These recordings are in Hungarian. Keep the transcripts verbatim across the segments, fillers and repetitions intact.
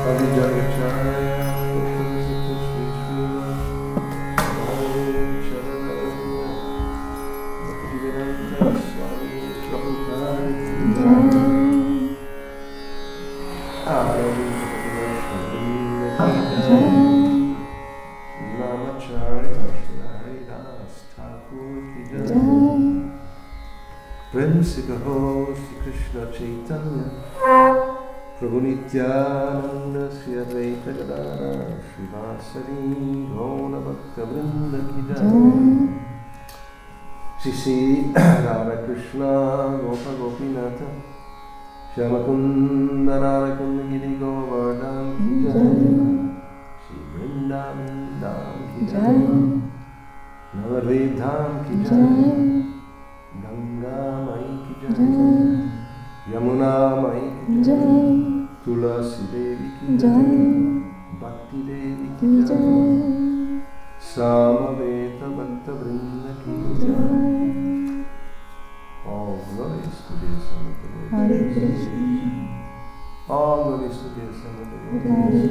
Prem se kaho Sri Krishna Chaitanya Prabhu Nityananda Sri Advaita Gadadhara Srivasari Gaura Bhakta Vrinda Ki Jai Shri Shri Radha Krishna Gopa Gopinatha Shyama Kunda Radha Kunda Giri Govardhan Ki Jai Shri Vrindavan Dham Ki Jai Navadvip Dham Ki Jai Ganga Mai Ki Jai Yamuna Mai Ki Jai Tulasi Devi Ki Jai Bhakti Devi Ki Jai Samaveta Bhakta Vrinda Ki Jai. All glories to the Son of the Lord. Hare Krishna. All glories to the Son of the Lord.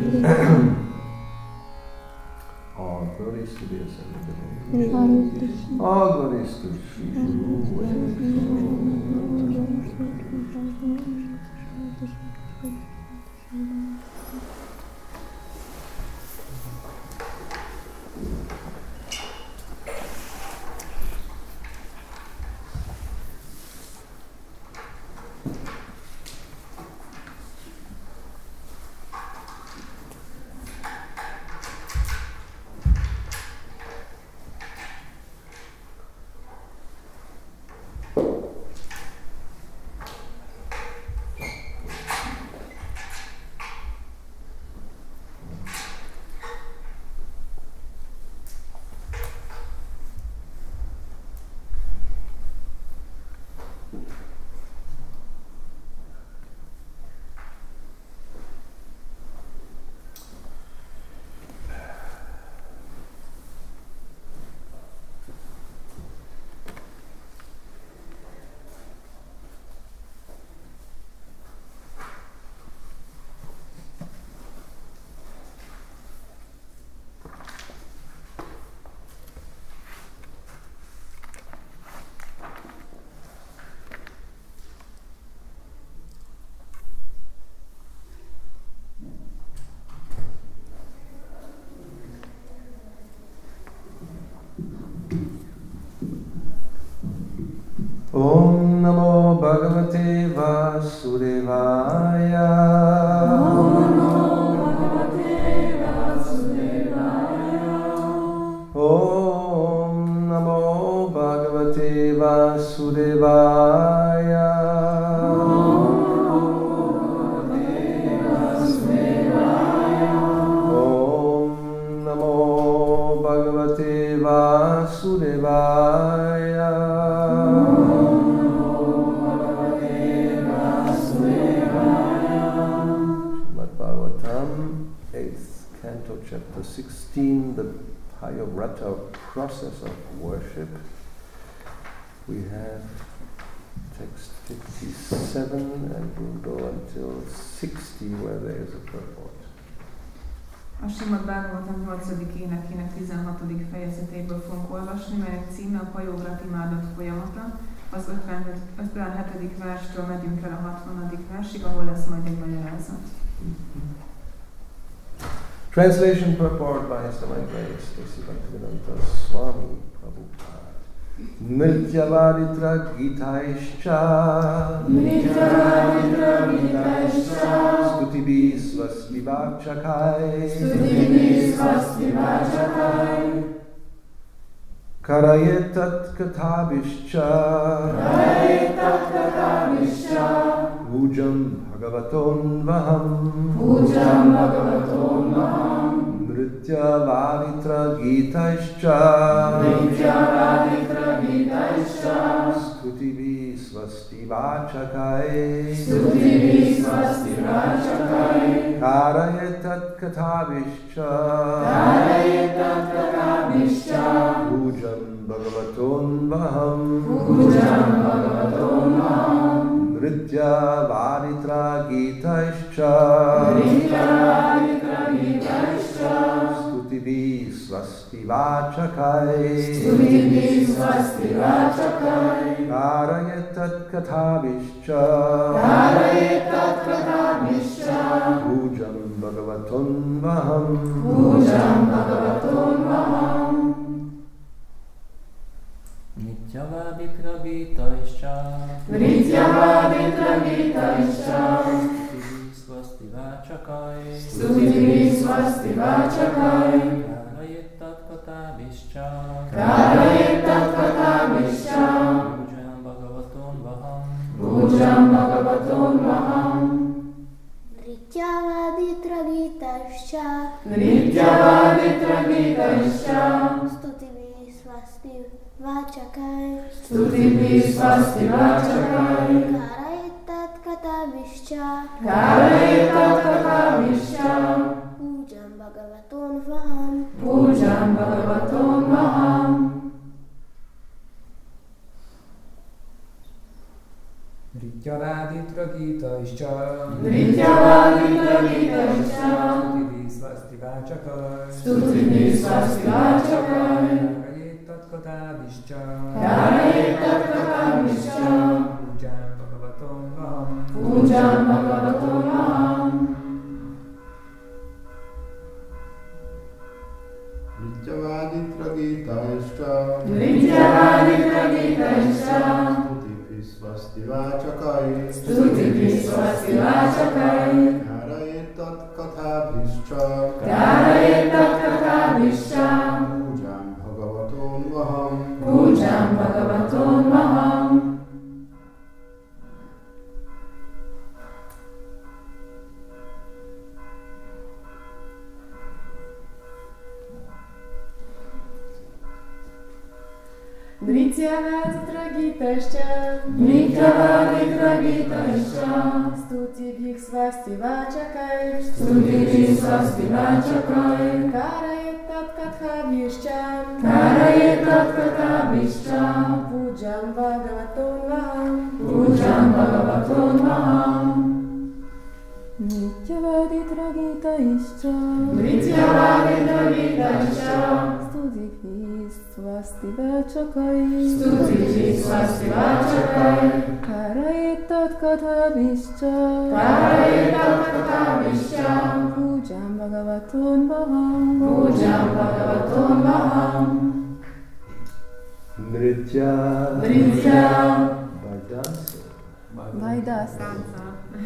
All glories to the Son of the Lord. All glories to Shri Guru. Om Namo Bhagavate Vasudevaya. Om Namo Bhagavate Vasudevaya. Om Namo Bhagavate Vasudevaya. Om Namo Bhagavate Vasudevaya. Chapter sixteen, the Payavrata process of worship. We have text fifty-seven and we'll go until sixty where there is a purport. A Srimad Bhagavatam nyolcadik énekének tizenhatodik fejezetéből fogunk olvasni, melynek címe a Payavrata imádat folyamata. Az ötvenhetedik verstől megyünk el a hatvanadik versig, ahol lesz majd egy magyarázat. Translation purport by His Divine Grace, Sri Bhaktivedanta Swami Prabhupada. Nrityavaditra Gitaischa Nrityavaditra Gitaischa Stutibhi Swasti Vachakai Stutibhi Swasti Vachakai Karayetat Kathabhischa Karayetat Kathabhischa Pujam Bhagavaton Vaham Pujam Bhagavaton Vaham Nrityavaditra Gitaischa Nrityavaditra Gitaischa Stutibhi Swasti Vachakai Stutibhi Swasti Vachakai Karayetat Kathabhischa Karayetat Kathabhischa Pujam Bhagavaton Vaham Pujam Bhagavaton Vaham Nrityavaditra Gitaischa Nrityavaditra Swasti Vachakai Stutibhi Swasti Vachakai Karayetat Kathabhischa Karayetat Kathabhischa Pujam Bhagavaton Vaham Pujam Bhagavaton Vaham Nityavaditra Gita Ischa Nityavaditra Gita Ischa Stutibhi Swasti Vachakai Stutibhi Swasti Vachakai Karayetat Kathabhischa Karayetat Kathabhischa Pujam Bhagavaton Vaham Pujam Bhagavaton Vaham Nityavaditra Gita Ischa Nityavaditra Gita Ischa Stutibhi Swasti Vachakai Stutibhi Swasti Vachakai Karayetat Kathabhischa Karayetat Kathabhischa Pujam Bhagavaton Vaham Pujam Bhagavaton Vaham Nityavaditra Gita Ischa Nityavaditra Gita Ischa Stutibhi Swasti Vachakai Stutibhi Swasti Vachakai Karayetat Kathabhischa Karayetat Kathabhischa Pujam Bhagavaton Vaham Pujam Bhagavaton Vaham Nityavaditra Gita Ischa Nityavaditra Gita Ischa Stutibhi Swasti Vachakai Stutibhi Swasti Vachakai Karayetat Kathabhischa Karayetat Kathabhischa Pujam Bhagavaton Vaham Pujam Bhagavaton Vaham Nityavaditra Gita Ischa Nityavaditra Gita Ischa Stutibhi Swasti Vachakai Stutibhi Swasti Vachakai Karayetat Kathabhischa Karayetat Kathabhischa Pujam Bhagavaton Vaham Pujam Bhagavaton Vaham Nityavaditra Gita Ischa Nityavaditra Gita Ischa Stutibhi Swasti Vachakai Stutibhi Swasti Vachakai Karayetat Kathabhischa Karayetat Kathabhischa Pujam Bhagavaton Vaham Pujam Bhagavaton Vaham Nritya Nritya by dancer. Vaidas Tánca.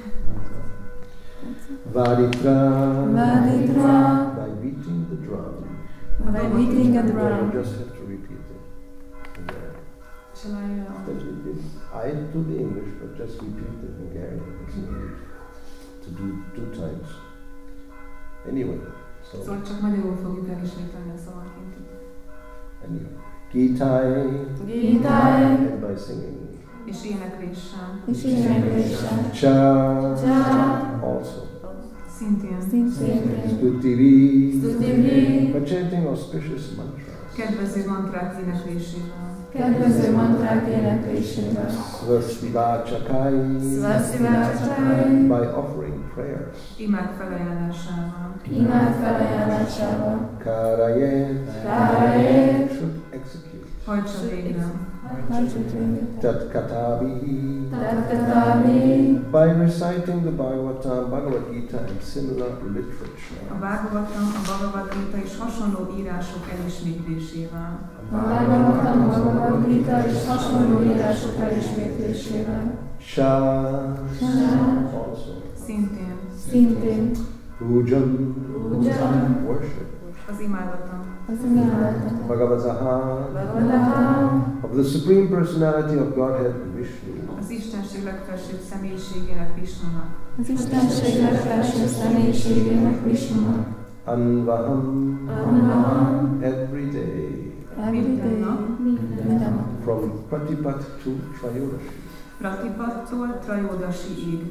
Vaditra Vaditra by beating the drum. by beating a You drum. just have to repeat it. And, uh, Shall I, uh, But it- it- I do the English, but just repeat the Hungarian. It's no need to do two times. Anyway, so Szóval csak magyarul fogjuk elismételni a szavaként. anyway, Gitai Gitai and by singing. És énekléssel. És énekléssel. Cha Cha also. Szintén. Szintén. Stutivi Stutibhi by chanting auspicious mantras. Kedvező mantrák éneklésével. Kedvező mantrák éneklésével Svastivāchakai Svastivāchakai by offering prayers. Imád felajánlásával. imád felajánlásával Karayet Karayet should execute. Hajtsa végre. Tat Katavihi Tattatavi by reciting the Bhagavatam, Bhagavad Gita and similar literature. A Bhagavatam, a Bhagavad Gita és hasonló írások elismétlésével. a Bhagavatam, a Bhagavad Gita és hasonló írások elismétlésével Sha also. Szintén szintén Pujan Pujan worship. az imádatom. az imádat Bhagavataha Bhagavatam of the Supreme Personality of Godhead Vishnu. Az Istenség legfelsőbb személyiségének Vishnunak. az Istenség legfelső személyiségének Vishnunak Anvaham Anvaham every day Minden nap. minden nap from Pratipat to Trayodashi. Pratipattól Trajodasiig.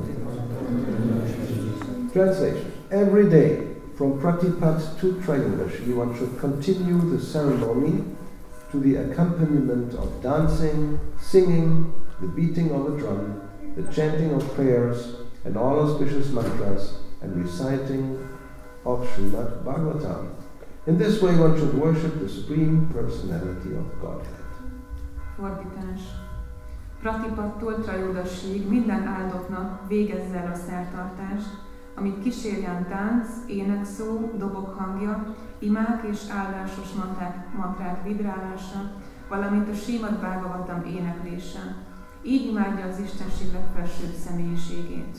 Translation. Every day from Pratipat to Trayodashi one should continue the ceremony to the accompaniment of dancing, singing, the beating of a drum, the chanting of prayers and all auspicious mantras and reciting of Srimad Bhagavatam. In this way one should worship the Supreme Personality of Godhead. Fordítás. Pratipattól Trajodasig minden áldottnak végezze el a szertartást, amit kísérjen tánc, énekszó, dobok hangja, imák és áldásos mantrák, mantrák vibrálása, valamint a Srimad Bhagavatam éneklése. Így imádja az Istenség legfelsőbb személyiségét.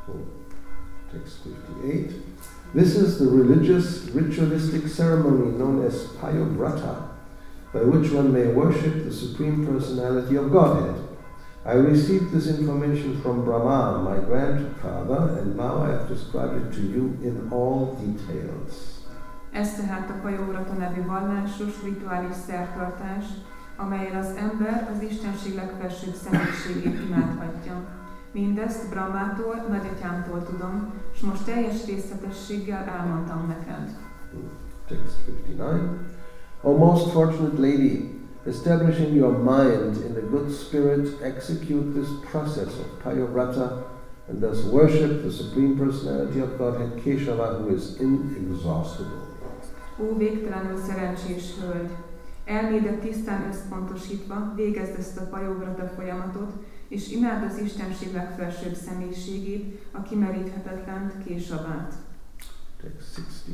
Text fifty-eight. This is the religious, ritualistic ceremony known as Payovrata, by which one may worship the Supreme Personality of Godhead. I received this information from Brahma, my grandfather, and now I have described it to you in all details. Ez tehát a Payovrata nevű vallásos, rituális szertartás, amellyel az ember az Istenség legfelsőbb személyiségét imádhatja. Mindezt Brahmától, nagyatyámtól tudom, és most teljes részletességgel elmondtam neked. Text fifty-nine. O most fortunate lady, establishing your mind in the good spirit, execute this process of Payovrata and thus worship the Supreme Personality of Godhead Keshava, who is inexhaustible. Ó végtelenül szerencsés hölgy! Elmédet tisztán összpontosítva végezd ezt a Payovrata folyamatot, és imád az Istenség legfelsőbb személyiségét, a kimeríthetetlent Késavát. Text sixty.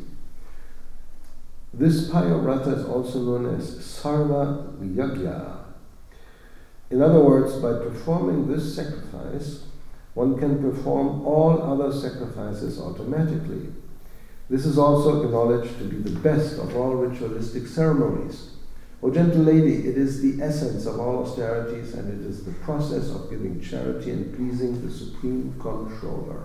This Payovrata is also known as Sarva Yajna. In other words, by performing this sacrifice, one can perform all other sacrifices automatically. This is also acknowledged to be the best of all ritualistic ceremonies. O gentle lady, it is the essence of all austerities, and it is the process of giving charity and pleasing the Supreme Controller.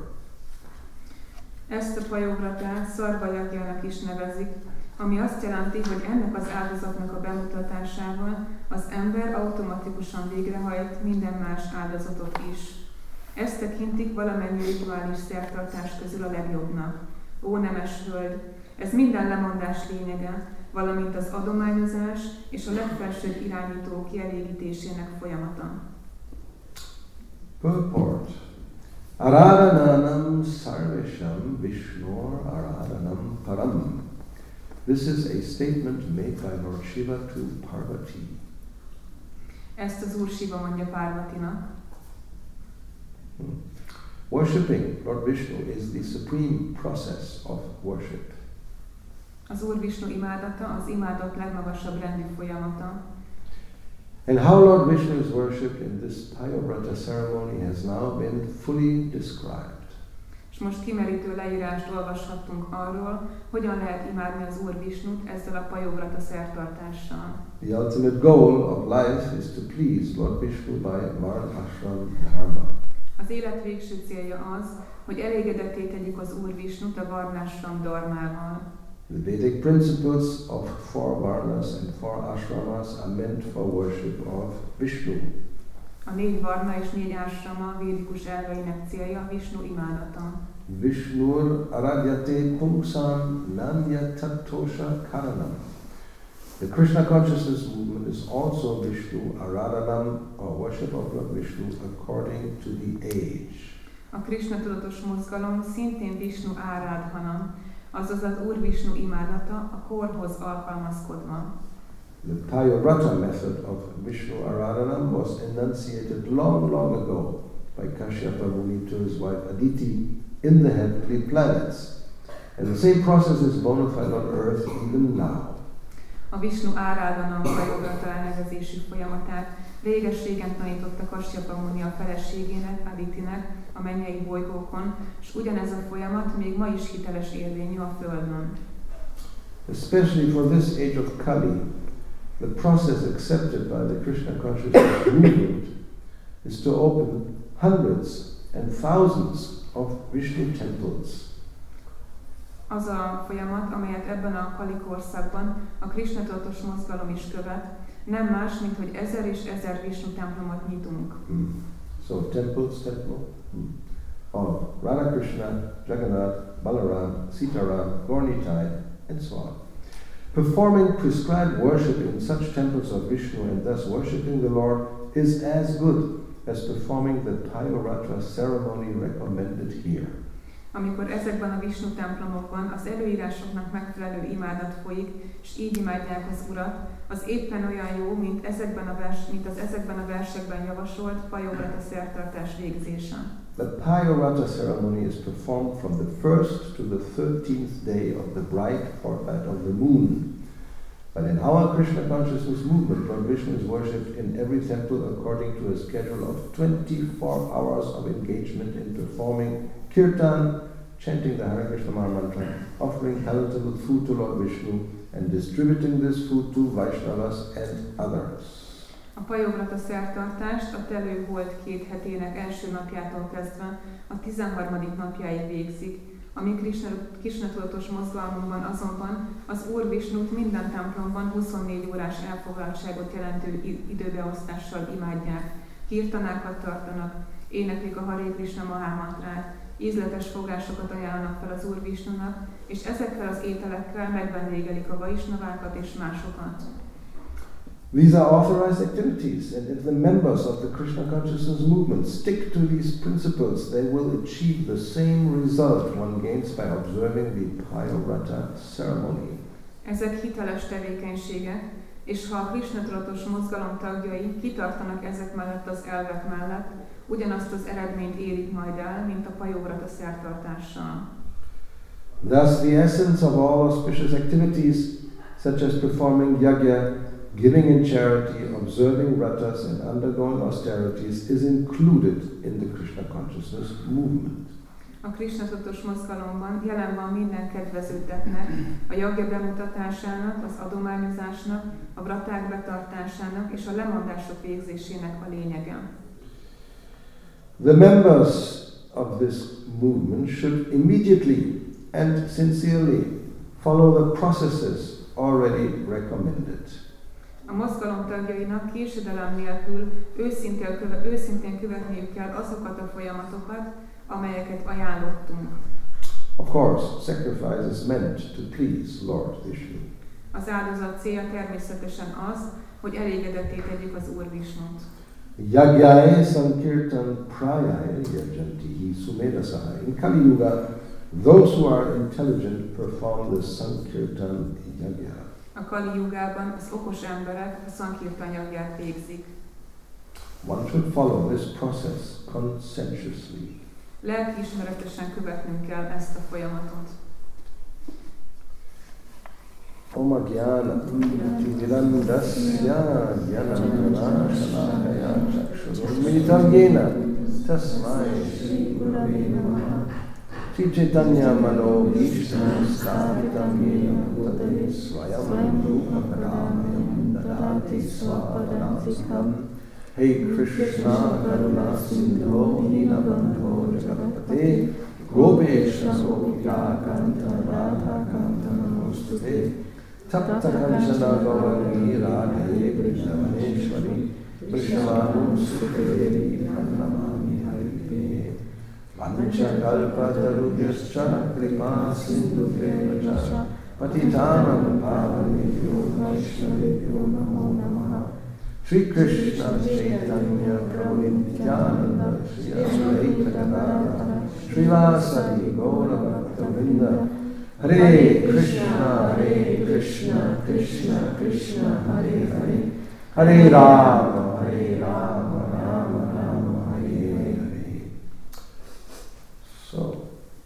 Ezt a Pajovratát Szarvajagjának is nevezik, ami azt jelenti, hogy ennek az áldozatnak a bemutatásával az ember automatikusan végrehajt minden más áldozatot is. Ezt tekintik valamennyi rituális szertartás közül a legjobbnak. Ó nemes hölgy, ez minden lemondás lényege, valamint az adományozás és a legfelsőbb irányító kielégítésének folyamata. Purport. Aradhananam sarvesham Vishnur aradhanam param. This is a statement made by Lord Shiva to Parvati. Ezt az Úr Shiva mondja Parvatinak. Hmm. Worshipping Lord Vishnu is the supreme process of worship. Az Úr Vishnu imádata az imádat legmagasabb rendű folyamata. And how Lord Vishnu is worshipped in this Payovrata ceremony has now been fully described. És most kimerítő leírást olvashattunk arról, hogyan lehet imádni az Úr Vishnut ezzel a Payovrata szertartással. The ultimate goal of life is to please Lord Vishnu by Varna Ashram Dharma. Az élet végső célja az, hogy elégedetté tegyük az Úr Vishnut a Varnashram dharmával. The Vedic principles of four varnas and four ashramas are meant for worship of Vishnu. A négy varna és négy ashrama védikus elveinek célja Vishnu imádata. Vishnur aradyate pungsam nanyatatosha karanam. The Krishna consciousness movement is also Vishnu aradhanam, or worship of Lord Vishnu according to the age. A Krishna tudatos mozgalom szintén Vishnu áradhanam, azaz az Úr Vishnu imádata a korhoz alkalmazkodva. The Payovrata method of Vishnu Aradhanam was enunciated long, long ago by Kashyapa Muni to his wife Aditi in the heavenly planets. And the same process is bona fide on earth even now. A Vishnu Áradhanam Payovrata elnevezésű folyamatát réges-régen tanította Kashyapa Muni a feleségének, Aditinek a mennyei bolygókon, és ugyanez a folyamat még ma is hiteles érvényű a Földön. Especially for this age of Kali, the process accepted by the Krishna consciousness movement is to open hundreds and thousands of Vishnu temples. Az a folyamat, amelyet ebben a Kali korszakban a Krishna tudatos mozgalom is követ, nem más, mint hogy ezer és ezer Vishnu templomot nyitunk. Hmm. So temples, temple, hmm. of Radha Krishna, Jagannath, Balaram, Sitaram, Gaurnitai, and so on. Performing prescribed worship in such temples of Vishnu and thus worshipping the Lord is as good as performing the Payovrata ceremony recommended here. Amikor ezekben a Visnu templomokban az előírásoknak megfelelő imádat folyik, és így imádják az Urat, az éppen olyan jó, mint, ezekben a vers, mint az ezekben a versekben javasolt Pajovrata szertartás végzése. The Payovrata ceremony is performed from the first to the thirteenth day of the bright fortnight of the moon. But in our Krishna consciousness movement, Lord Vishnu is worshipped in every temple according to a schedule of twenty-four hours of engagement in performing kirtan, chanting the Hare Krishna Maha Mantra, offering palatable food to Lord Vishnu, and distributing this food to Vaishnavas and others. A Pajovrata szertartást a telő volt két hetének első napjától kezdve a tizenharmadik napjáig végzik. A mi Krishna tudatos mozgalmunkban azonban az Úr Visnut minden templomban huszonnégy órás elfoglaltságot jelentő időbeosztással imádják, kirtanákat tartanak, éneklik a Hare Krishna Maha Mantrát, ízletes fogásokat ajánlanak fel az Úr Visnunak, és ezekkel az ételekkel megvendégelik a vaisnavákat és másokat. These are authorized activities, and if the members of the Krishna consciousness movement stick to these principles, they will achieve the same result one gains by observing the Payovrata ceremony. Ezek hiteles tevékenységek, és ha a Krishna tudatos mozgalom tagjai kitartanak ezek mellett az elvek mellett, ugyanazt az eredményt érik majd el, mint a Pajovrata szertartással. Thus, the essence of all auspicious activities, such as performing yajna, giving in charity, observing vratas, and undergoing austerities, is included in the Krishna consciousness movement. A Krishna tudatos mozgalomban jelen van minden kedvező tettnek, a jagya bemutatásának, az adományozásnak, a vraták betartásának és a lemondások végzésének a lényege. The members of this movement should immediately and sincerely follow the processes already recommended. A mozgalom tagjainak késedelem nélkül őszintén, köve, őszintén követniük kell azokat a folyamatokat, amelyeket ajánlottunk. Of course, sacrifice is meant to please Lord Vishnu. Az áldozat célja természetesen az, hogy elégedetté tegyük az Úr Visnut. Yajnai sankirtan prayai yajantihi sumedasai. In Kali Yuga, those who are intelligent perform the sankirtan yajna. A Kali Jugában az okos emberek a Sankirtan jagját végzik. One should follow this process conscientiously. Lelkiismeretesen követnünk kell ezt a folyamatot. Om Gyana Timirandasya Gyanandana Shalakaya Chakshurumilitam Yena Tasmai Shri Gurave Namaha Shri Chaitanya Mano Ishtam Sthapitam Yena Bhutale Swayam Rupa Kadamayam Dadati Swapadantikam Hey Krishna Karuna Sindho Ninabandho Jagatpate Gopesha Gopika Kanta Radha Kanta Namostute Tapta Kanchana Gauri Radhe Krishnameshwari Krishnavanu Sukhadevi Pranamami Haripe Vancha Kalpa Tarubhyascha Kripa Sindhu Prevacha Patitanam Pavanebhyo Vaishnavebhyo Namo Namaha Shri Krishna Chaitanya Prabhu Nityananda Shri Advaita Gadadhara Srivasadi Gaura Bhakta Hare Krishna, Hare Krishna, Krishna Krishna, Hare Hare, Hare Rama, Hare Rama, Rama Rama, Hare Hare. So,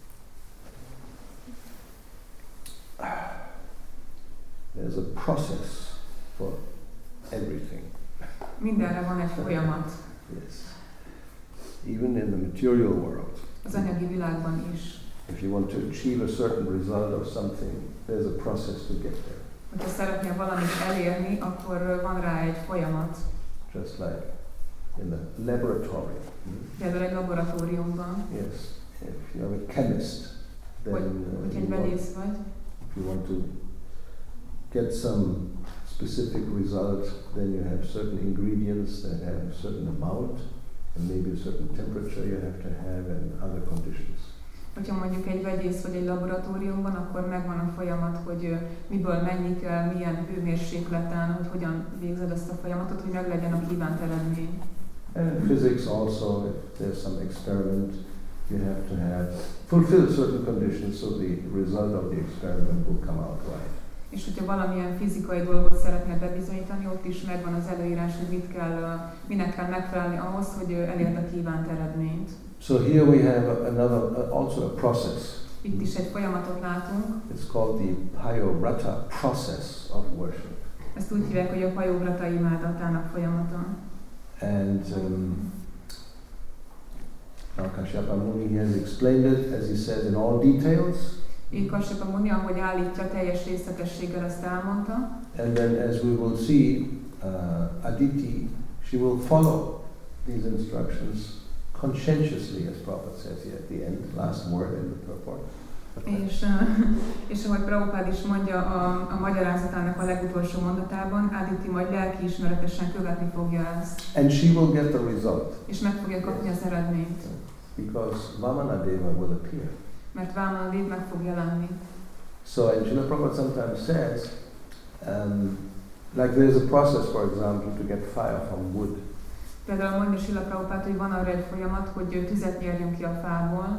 there's a process for everything. Mindenre van egy folyamat. Yes. Even in the material world. Az anyagi világban is. If you want to achieve a certain result of something, there's a process to get there. Hogyha szeretnél valamit elérni, akkor van rá egy folyamat. Just like in the laboratory. Például egy laboratóriumban. Yes. If you have a chemist, then Vagy, uh, hogy you egy want, vegyész vagy. if you want to get some specific result, then you have certain ingredients that have a certain amount, and maybe a certain temperature you have to have, and other conditions. Hogyha mondjuk egy vegyész vagy egy laboratóriumban, akkor megvan a folyamat, hogy miből mennyi kell, milyen hőmérsékleten, hogy hogyan végzed ezt a folyamatot, hogy meg legyen a kívánt eredmény. And in physics also, if there's some experiment, you have to have fulfill certain conditions so the result of the experiment will come out right. És hogyha valamilyen fizikai dolgot szeretnél bebizonyítani, ott is megvan az előírás, hogy mit kell, minek kell megfelelni ahhoz, hogy elérd a kívánt eredményt. So here we have another, uh, also a process. Itt is egy folyamatot látunk. It's called the Payovrata process of worship. Ezt úgy hívják, hogy a Payovrata imádatának folyamata. And um, now Kashyapa Muni has explained it, as he says, in all details. Így Kashyapa Muni, ahogy állítja, teljes részletességgel ezt elmondta. And then, as we will see, uh, Aditi, she will follow these instructions conscientiously, as Prabhupada says here at the end, last word in the purport. És, uh, és ahogy Prabhupád is mondja a, a magyarázatának a legutolsó mondatában, Aditi majd lelkiismeretesen követni fogja ezt. And she will get the result. És meg fogja kapni az eredményt. Because Vamanadeva will appear. Mert Vamanadeva meg fog jelenni. So, and Srila Prabhupada sometimes says, um, like there's a process, for example, to get fire from wood. Például mondja Srila Prabhupád, hogy van arra egy folyamat, hogy tüzet nyerjünk ki a fából.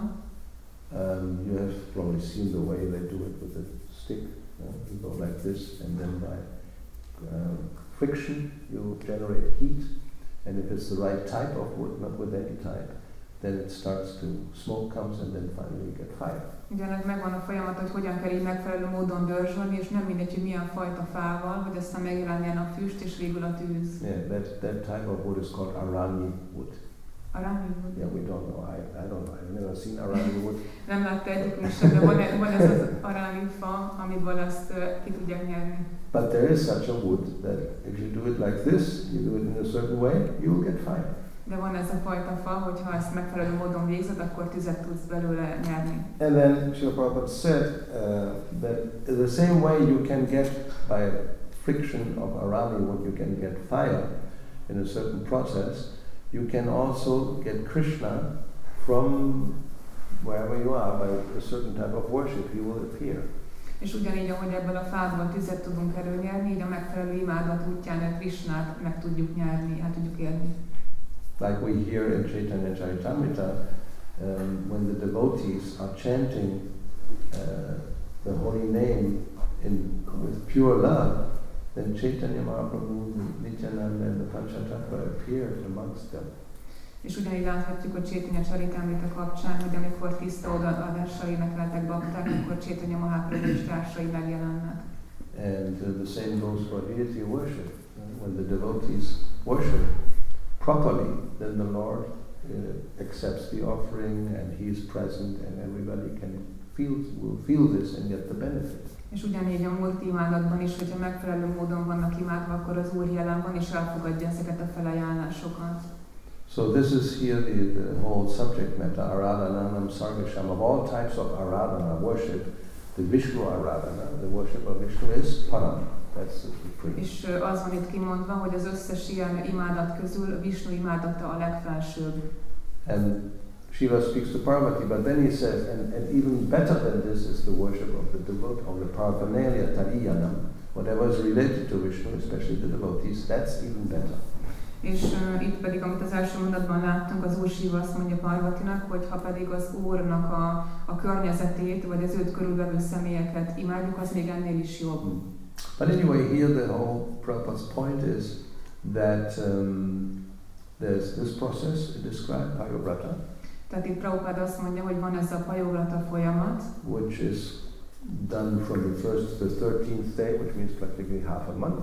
Um, you have probably seen the way they do it with a stick. You know, you go like this, and then by uh, friction you generate heat. And if it's the right type of wood, not with any type, then it starts to, smoke comes and then finally you get fire. Ugye ennek megvan a folyamat, hogy hogyan kell így megfelelő módon dörzsölni, és nem mindegy, hogy milyen fajta fával, hogy aztán megjelenjen a füst, és végül a tűz. Yeah, that, that type of wood is called Arani wood. Arani wood? Yeah, we don't know. I, I don't know. I've never seen Arani wood. Nem látta egyikünk sem, de van, van ez az Arani fa, amiből ezt uh, ki tudják nyerni. But there is such a wood that if you do it like this, you do it in a certain way, you will get fire. De van ez a fajta fa, hogy ha ezt megfelelő módon végzed, akkor tüzet tudsz belőle nyerni. And then Srila Prabhupada said uh, that the same way you can get, by friction of Arani wood, you can get fire in a certain process, you can also get Krishna from wherever you are, by a certain type of worship, he will appear. És ugyanígy, ahogy ebből a fából tüzet tudunk előnyerni, így a megfelelő imádat útján a Krishnát meg tudjuk nyerni, el tudjuk érni. Like we hear in Chaitanya Charitamrita, um, when the devotees are chanting uh, the holy name in, with pure love, then Chaitanya Mahaprabhu, Nityananda and the Panchatattva appeared amongst them. És ugyanígy láthatjuk a Chaitanya Charitamrita kapcsán, hogy amikor tiszta odaadással énekeltek bakták, akkor Chaitanya Mahaprabhu és társai megjelennek. And uh, the same goes for deity worship. When the devotees worship properly, then the Lord uh, accepts the offering and He is present and everybody can feel, will feel this and get the benefit. És ugyanígy a múlt imádatban is, hogyha megfelelő módon vannak imádva, akkor az Úr jelen van és elfogadja ezeket a felajánlásokat. So this is here the, the whole subject matter, Aradhananam Sarvesham. Of all types of Aradhana worship, the Vishnu Aradhana, the worship of Vishnu is Param. That's the supreme. És az van itt kimondva, hogy az összes ilyen imádat közül a Vishnu imádata a legfelsőbb. And Shiva speaks to Parvati, but then he says, and, and even better than this is the worship of the devotee, of the paraphernalia, tariyanam, whatever is related to Vishnu, especially the devotees, that's even better. És uh, itt pedig, amit az első mondatban láttunk, az Úr Shiva azt mondja Parvatinak, hogy ha pedig az Úrnak a, a környezetét, vagy az őt körülvevő személyeket imádjuk, az még ennél is jobb. Mm. But anyway, here the whole Prabhupada's point is that um, there's this process described, Payovrata. Tehát itt Prabhupád azt mondja, hogy van ez a Payovrata folyamat, which is done from the first to the thirteenth day, which means practically half a month.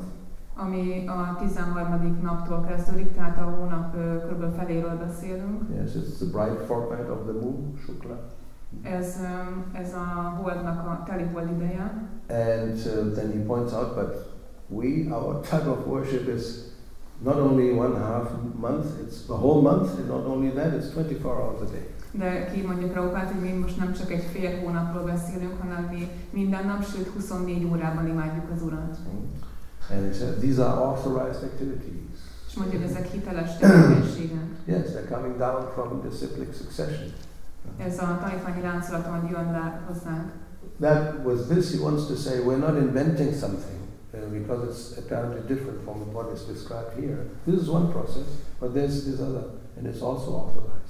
Ami a tizenharmadik naptól kezdődik, tehát a hónap kb. Feléről beszélünk. Yes, it's the bright fortnight of the moon, Shukla. Ez, ez a holdnak a teli hold ideje. And uh, then he points out, but we, our type of worship is not only one half month, it's the whole month, and not only that, it's twenty-four hours a day. De ki mondja Prabhupád, hogy mi most nem csak egy fél hónapról beszélünk, hanem mi minden nap, sőt huszonnégy órában imádjuk az Urat. Mm. And he said, these are authorized activities. És mondja, hogy ezek hiteles tevékenységek. Yes, they're coming down from disciplic succession. Ez a tanítványi láncolaton jön le hozzánk. That was this, he wants to say, we're not inventing something uh, because it's apparently different from what is described here. This is one process, but there's this other, and it's also authorized.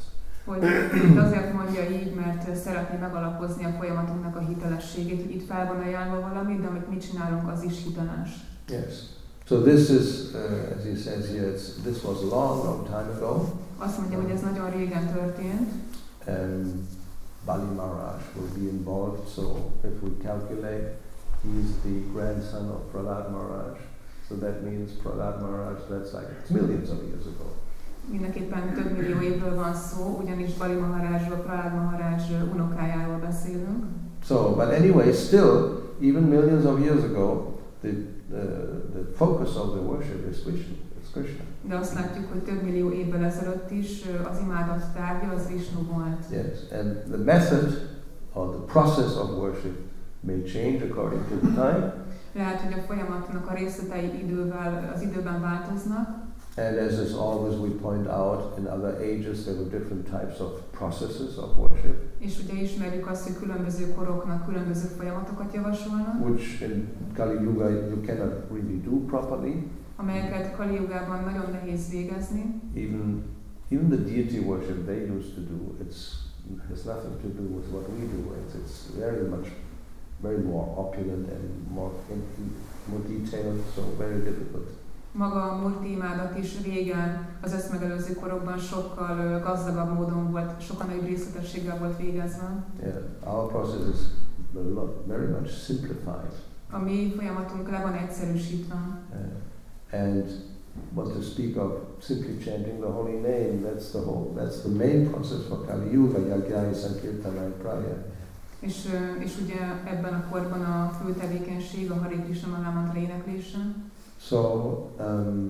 Hogy itt azért mondja így, mert szeretné megalapozni a folyamatunknak a hitelességét, hogy itt fel van ajánlva valami, de amit mi csinálunk, az is hiteles. Yes. So this is, uh, as he says here, it's, this was a long, long time ago. Azt mondja, hogy ez nagyon régen történt. And Bali Maharaj will be involved, so if we calculate, he's the grandson of Prahlad Maharaj, so that means Prahlad Maharaj, that's like millions of years ago. Mindenképpen több millió évről van szó, ugyanis Bali Maharajról, Prahlad Maharaj unokájáról beszélünk. So, but anyway, still, even millions of years ago, the, uh, the focus of the worship is Krishna. It's Krishna. De azt látjuk, hogy több millió évvel ezelőtt is az imádat tárgya az Vishnu volt. Yes, and the method or the process of worship may change according to the time. Lehet, hogy a folyamatnak a részletei idővel, az időben változnak. And as is always we point out, in other ages there were different types of processes of worship. És ugye ismerjük azt, hogy különböző koroknak különböző folyamatokat javasolnak. Which in Kali Yuga you cannot really do properly. Amelyeket Kali Yugában nagyon nehéz végezni. Even even the deity worship they used to do, it's has nothing to do with what we do. It's, it's very much, very more opulent and more more detailed, so very difficult. Maga a murti imádat is régen, az ezt megelőző korokban sokkal gazdagabb módon volt, sokkal nagyobb részletességgel volt végezve. Yeah, our process is very much simplified. A mi folyamatunk le van egyszerűsítve. Uh, and what to speak of simply chanting the holy name, that's the whole, that's the main process for Kali Yuga, Yajna, Sankirtana and Prayer. És, és ugye ebben a korban a fő tevékenység a Hare Krishna Maha Mantra éneklése. So, um,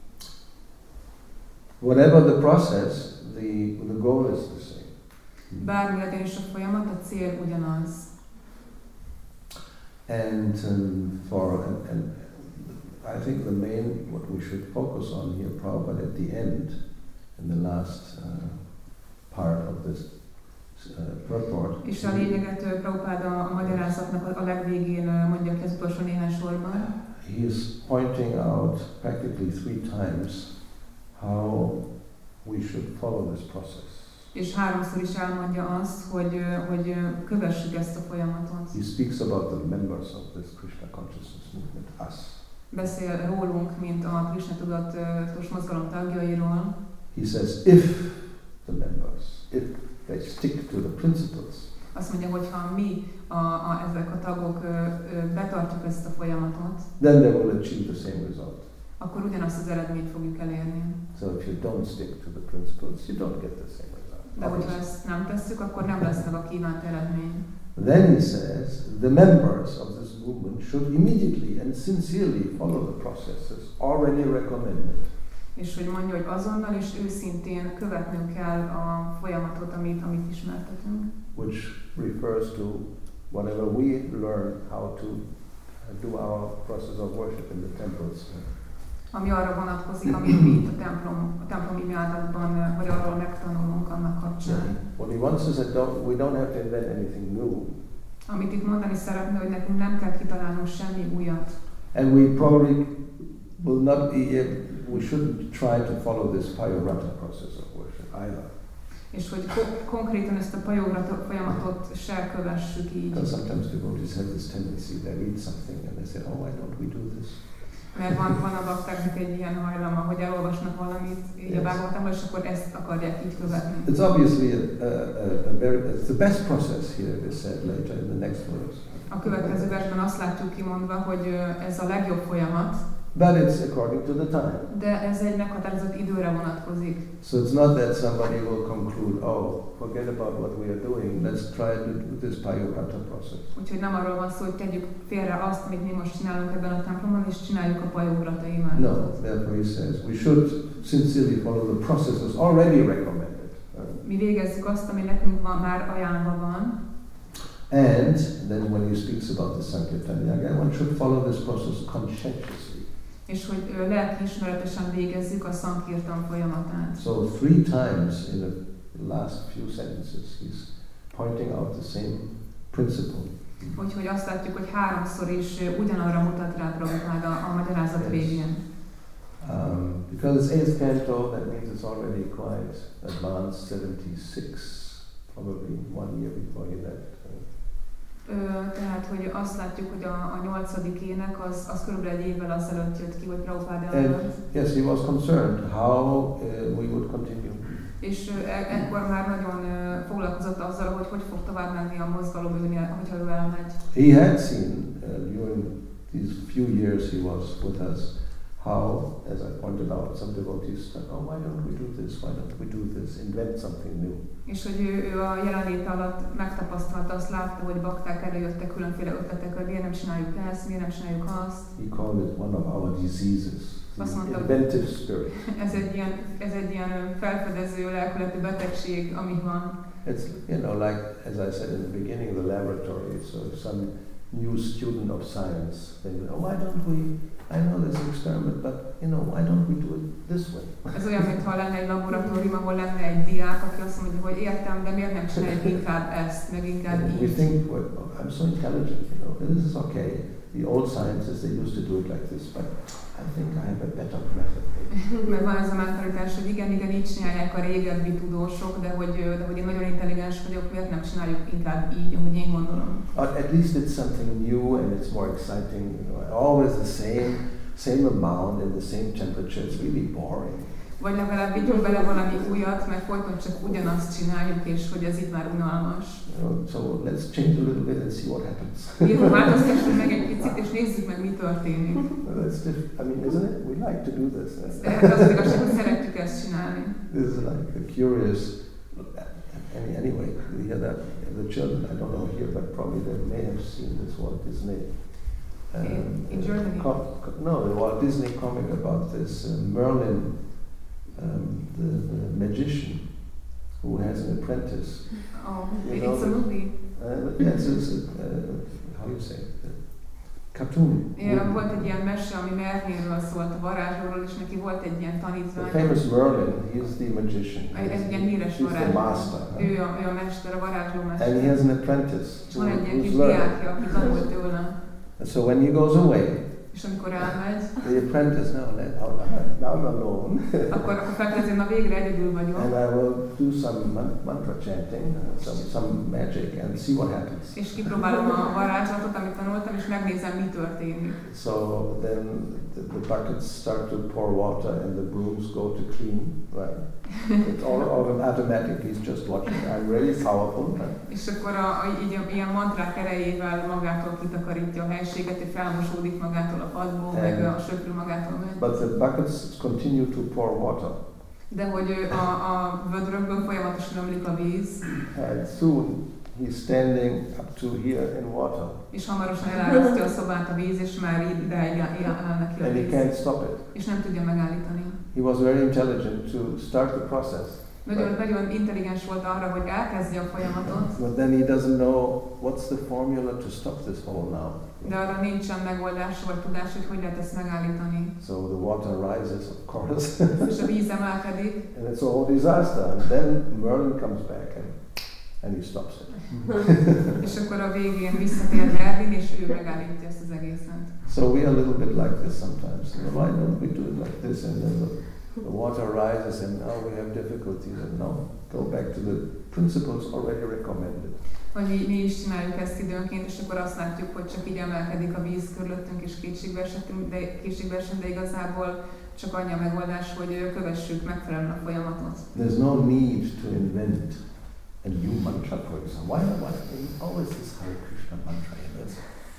whatever the process, the the goal is the same. Bármi legyen is a folyamat, a cél ugyanaz. And um, for and, and I think the main what we should focus on here, Prabhupada, at the end, in the last uh, part of this uh, purport. És a lényeget Prabhupada a magyarázatnak a legvégén mondja ki az utolsó néhány sorban. He is pointing out practically three times how we should follow this process. És háromszor is elmondja azt, hogy, hogy kövessük ezt a folyamatot. He speaks about the members of this Krishna consciousness movement, us. Beszél rólunk, mint a Krishna tudatos mozgalom tagjairól. He says, if the members, if they stick to the principles, azt mondja, hogy ha mi, a, a, ezek a tagok ö, ö, betartjuk ezt a folyamatot, then they will achieve the same result. akkor ugyanazt az eredményt fogjuk elérni. So if you don't stick to the principles, you don't get the same result. De hogyha ezt nem tesszük, akkor nem lesz meg a kívánt eredmény. Then he says, the members of this movement should immediately and sincerely follow the processes already recommended. És hogy mondja, hogy azonnal és őszintén követnünk kell a folyamatot, amit, amit ismertetünk. Which refers to whatever we learn how to do our process of worship in the temples. Ami arra vonatkozik, amit mi itt a templom, a templom imádatban, vagy arról megtanulunk annak kapcsán. What he wants is that don't, we don't have to invent anything new. Amit itt mondani szeretne, hogy nekünk nem kell kitalálnunk semmi újat. And we probably will not be, we shouldn't try to follow this Payovrata process of worship either. És hogy ko- konkrétan ezt a payovrata folyamatot se kövessük így. Because sometimes devotees have this tendency, they read something and they say, oh, why don't we do this? Mert van, van a baktáknak egy ilyen hajlama, hogy elolvasnak valamit így yes. a Bhagavatamból, és akkor ezt akarják így követni. It's obviously a, a, a, a very, it's the best process here, it is said later in the next verse. A következő versben azt látjuk kimondva, hogy ez a legjobb folyamat. But it's according to the time. De ez egy meghatározott időre vonatkozik. So it's not that somebody will conclude, oh, forget about what we are doing, let's try to do this Payovrata process. Úgyhogy nem arról van szó, hogy tegyük félre azt, amit mi most csinálunk ebben a templomban, és csináljuk a Payovrata imádatot. No, therefore he says, we should sincerely follow the processes already recommended. Mi végezzük azt, ami nekünk van, már ajánlva van. And then when he speaks about the Sankirtan Yaga, one should follow this process conscientiously. És hogy lelkiismeretesen végezzük a Sankirtan folyamatát. So three times in the last few sentences he's pointing out the same principle. Úgyhogy azt látjuk, hogy háromszor is ugyanarra mutat rá Prabhupáda a magyarázat Yes. végén. Um, Because it's eighth canto, that means it's already quite advanced, seventy-six, probably one year before he left. Ö, tehát, hogy azt látjuk, hogy a, a nyolcadik ének az, az körülbelül egy évvel azelőtt jött ki, hogy Prabhupáda And előtt. yes, he was concerned how uh, we would continue. És ö, e- ekkor már nagyon ö, foglalkozott azzal, hogy hogy fog tovább menni a mozgalom, hogyha ő elmegy. He had seen uh, during these few years he was with us how, as I pointed out, some devotees said, oh, why don't we do this, why don't we do this, invent something new. És hogy ő, ő a jelenléte alatt megtapasztalta, azt látta, hogy bakták előjöttek különféle ötletek, hogy miért nem csináljuk ezt, miért nem csináljuk azt. He called it one of our diseases, Azt the mondta, inventive spirit. ez egy ilyen, ez egy ilyen felfedező lelkületű betegség, ami van. It's, you know, like, as I said in the beginning, the laboratory, so if some new student of science thinks, oh, why don't we, I know this experiment, but, you know, why don't we do it this way? Ez olyan, mintha lenne egy laboratórium, ahol lenne egy diák, aki azt mondja, hogy értem, de miért nem csináljuk inkább ezt, meg inkább And we így. think, well, I'm so intelligent, you know, this is okay. The old scientists, they used to do it like this, but I think I have a better method. Mert van ez a mentalitás, hogy igen, igen, így csinálják a régebbi tudósok, de hogy, de hogy én nagyon intelligens vagyok, miért nem csináljuk inkább így, ahogy én gondolom. Or at least it's something new and it's more exciting, you know, always the same, same amount and the same temperature. It's really boring. Vagy legalább vigyünk bele valami újat, mert folyton csak ugyanazt csináljuk, és hogy ez így már unalmas. You know, so let's change a little bit and see what happens. Írva változtassunk meg egy picit, és nézzük meg, mi történik. That's diff- I mean, isn't it? We like to do this. Tehát az az igazság, hogy szeretjük ezt csinálni. This is like the curious. Any, anyway, you hear that the children, I don't know here, but probably they may have seen this Walt Disney. In- in Germany? com- co- no, the Walt Disney comic about this uh, Merlin, um, the, the magician who has an apprentice. Oh, You know it's a the- movie. Uh, yes, it's a, uh, how do you say it? Cartoon. Ja, volt egy ilyen mese, ami Merlinről szólt, a varázslóról, és neki volt egy ilyen The tanítvány. famous Merlin, he is the magician. Egy, egy ilyen híres He's the varázsló. master. huh? Ő a, ő a mester, a varázsló And mester. he has an apprentice És who, van egy ilyen kis who's learning. diákja, aki tanult tőle. And so when he goes away, És amikor elmegy, the apprentice, now, let, oh, now I'm alone. akkor, akkor felfedezi, na végre egyedül vagyok. And I will do some man- mantra chanting, uh, some, some magic, and see what happens. És kipróbálom a varázslatot, amit tanultam, és megnézem, mi történik. So then the, the buckets start to pour water and the brooms go to clean, right? It's all, all automatic, he's just watching. I'm really powerful. Right? És akkor a, a, így a, ilyen mantrák erejével magától kitakarítja a helységet, és felmosódik magától a padból, And- meg a söprű magától megy. But the buckets continue to pour water. De hogy ő a, a vödrökből folyamatosan ömlik a víz, And soon he's standing up to here in water. és hamarosan elárasztja a szobát a víz, és már így ideig áll neki a And he víz. can't stop it. És nem tudja megállítani. He was very intelligent to start the process. Nagyon, nagyon intelligens volt arra, hogy elkezdje a folyamatot, But then he doesn't know what's the formula to stop this hole now. de arra nincsen megoldás vagy tudás, hogy hogy lehet ezt megállítani. So the water rises, of course, És a víz emelkedik, and it's a whole disaster. And then Merlin comes back and, and he stops it. és akkor a végén visszatér Merlin, és ő megállítja ezt az egészet. So we are a little bit like this sometimes. You know, why don't we do it like this? And then the, the water rises, and now we have difficulties. And now go back to the principles already recommended. Hogy mi, mi is csináljuk ezt időnként, és akkor azt látjuk, hogy csak így emelkedik a víz körülöttünk, és kétségbe esünk, de, kétségbe esünk, de igazából csak annyi a megoldás, hogy kövessük megfelelően a folyamatot. There's no need to invent a new mantra, for example. Why, why always this Hare Krishna mantra? You know,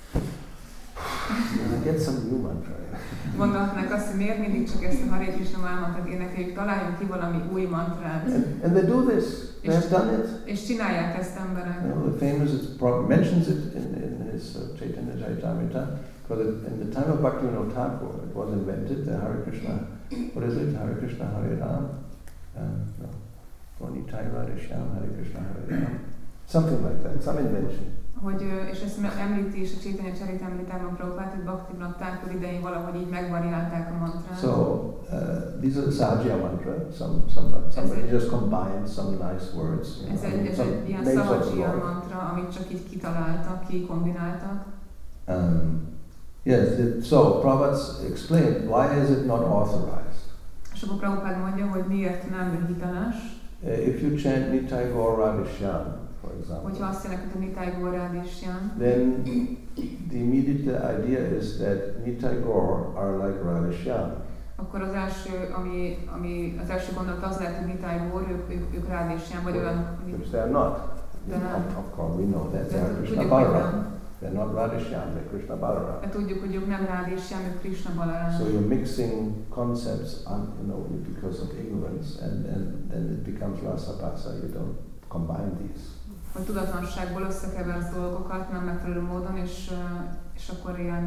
it's- get some new mantra. Gondolhatnák azt, hogy miért mindig csak ezt a Hare Krishna mantrát énekeljük, találjunk ki valami új mantrát. And, and they do this. They have done it. És csinálják ezt emberek. You know, the famous it's pro- mentions it in, in his uh, Chaitanya Charitamrita. Because it, in the time of Bhaktivinoda Thakur, it was invented. The Hare Krishna, what is it? Hare Krishna, Hare Ram. Um, no. Ponitai Radhe Shyam, Hare Krishna, Hare Ram. Something like that. Some invention. Hogy, ö, és ezt említi is a Chaitanya Charitamritában Prabhupád, hogy Bhaktivinoda Thakur idején valahogy így megvariálták a mantrát. So uh, these are Sajya mantra. Some, some, somebody just combined some nice words. You Ez know, egy, ez some egy ilyen names of the Sahajya Lord. mantra, amit csak így kitaláltak, kikombináltak. Um, yes. It, so Prabhupada explained why is it not authorized. És akkor Prabhupád mondja, hogy miért nem hiteles, Uh, if you chant Nitai Gaur Radhishyam, for example, hogyha azt jelenti, hogy Nitai Gaur Radhishyam, then the immediate idea is that Nitai Gaur are like Radhishyam. akkor az első, ami, ami az első gondolat az lehet, hogy Nitai Gaur, ők, ők, ők Radhishyam, vagy olyan, Which they are not. De nem. Of, of course, we know that they De are Krishna tudjuk, hogy Balaram. nem. They're not Radhishyam, they're Krishna Balaram. De tudjuk, hogy ők nem Radhishyam, ők Krishna Balaram. So you're mixing concepts, un, you know, because of ignorance, and then, then it becomes rasa basa. You don't combine these. Hogy tudatlanságból összekeversz dolgokat nem megfelelő módon, és, uh, és akkor ilyen...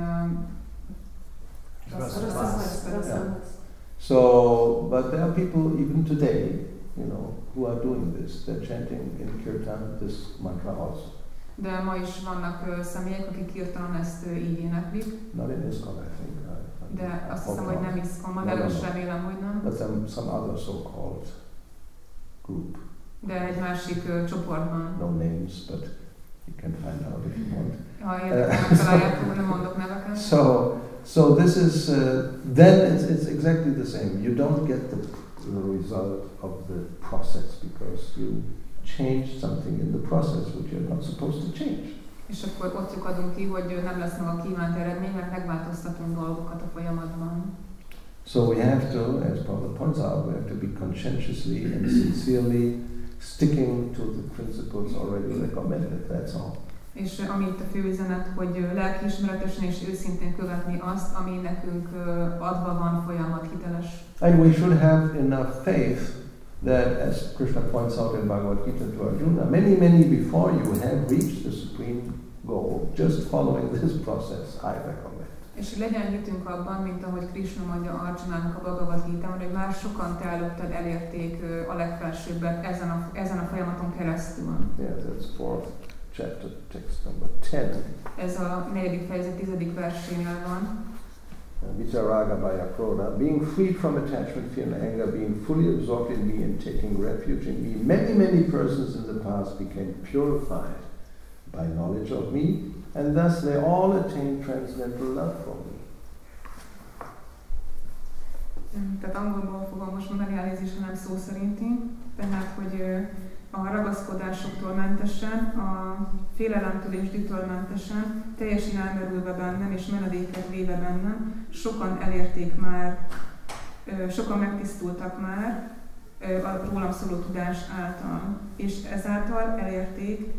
Uh, Rasa rasa- rasa- Yeah. So, but there are people even today, you know, who are doing this. They're chanting in kirtan this mantra also. De ma is vannak uh, személyek, akik kirtanon ezt uh, így éneklik, Not in ISKCON, I think. I, I de azt hope hiszem, hogy not. nem iszkomban, No, de no, most no. remélem, hogy nem. But some, some other so-called group. De egy másik uh, csoportban. No names, but you can find out if you want. Ha érdekel, megtaláljátok, nem mondok neveket. So, so this is, uh, then it's, it's exactly the same. You don't get the, the result of the process because you changed something in the process which you're not supposed to change. És akkor ott lyukadunk ki, hogy nem lesz meg a kívánt eredmény, mert megváltoztatunk dolgokat a folyamatban. So we have to, as Prabhupada points out, we have to be conscientiously and sincerely sticking to the principles already recommended, that's all. És uh, ami itt a fő üzenet, hogy uh, lelkiismeretesen és őszintén követni azt, ami nekünk uh, adva van folyamat hiteles. And we should have enough faith that, as Krishna points out in Bhagavad Gita to Arjuna, many, many before you have reached the supreme goal, just following this process, I recommend. És hogy legyen hitünk abban, mint ahogy Krishna mondja Arjunának a Bhagavad Gitában, hogy már sokan te előtted elérték uh, a legfelsőbbet ezen a, ezen a folyamaton keresztül. Yeah, that's fourth chapter, text number ten. Ez a negyedik fejezet tizedik versénél van. Vicharaga Bhaya Krodha, being freed from attachment, fear and anger, being fully absorbed in me and taking refuge in me, many, many persons in the past became purified by knowledge of me, and thus they all attained transcendental love for me. Tehát angolból fogom most mondani, elnézést, nem szó szerinti. Tehát, hogy a ragaszkodásoktól mentesen, a félelemtől és dühtől mentesen, teljesen elmerülve bennem és menedéket véve bennem, sokan elérték már, sokan megtisztultak már a rólam szóló tudás által, és ezáltal elérték